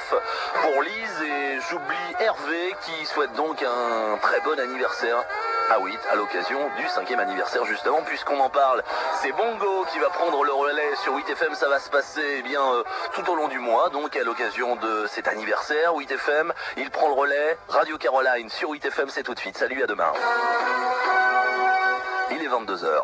sauf pour Lise, et j'oublie Hervé qui souhaite donc un très bon anniversaire. Ah oui, à l'occasion du 5e anniversaire justement, puisqu'on en parle, c'est Bongo qui va prendre le relais sur 8FM. Ça va se passer tout au long du mois, donc à l'occasion de cet anniversaire. 8FM, il prend le relais. Radio Caroline sur 8FM, c'est tout de suite. Salut, à demain. Il est 22h.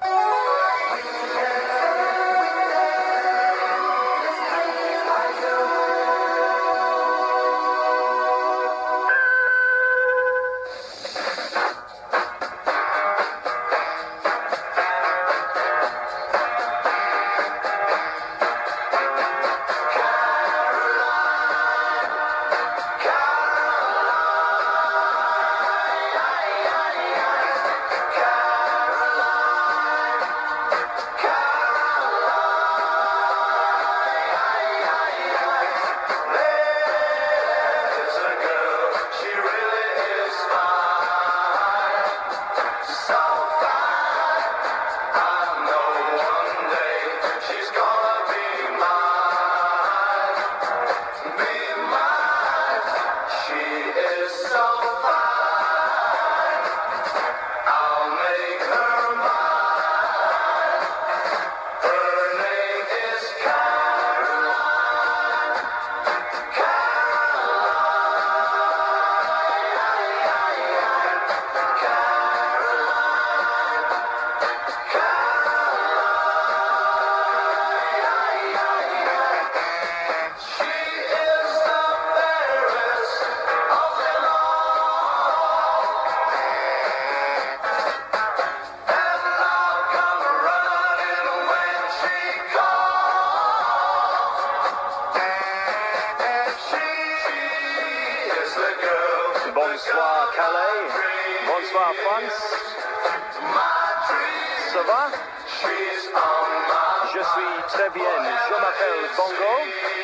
Bonsoir Calais, bonsoir France, ça va? Je suis très bien, je m'appelle Bongo.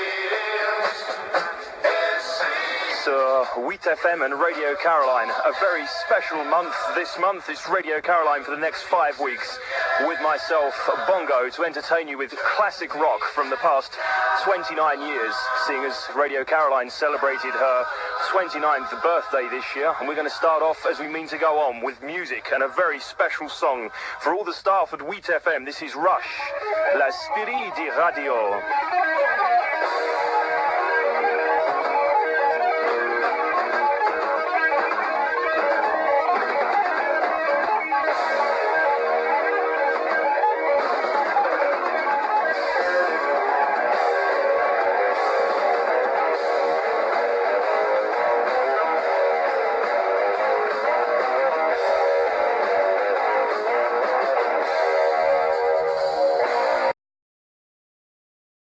Sur 8FM and Radio Caroline, a very special month. This month is Radio Caroline for the next 5 weeks with myself, Bongo, to entertain you with classic rock from the past 29 years, seeing as Radio Caroline celebrated her 29th birthday this year, and we're going to start off as we mean to go on with music and a very special song for all the staff at 8FM. This is Rush, La Spirit di Radio.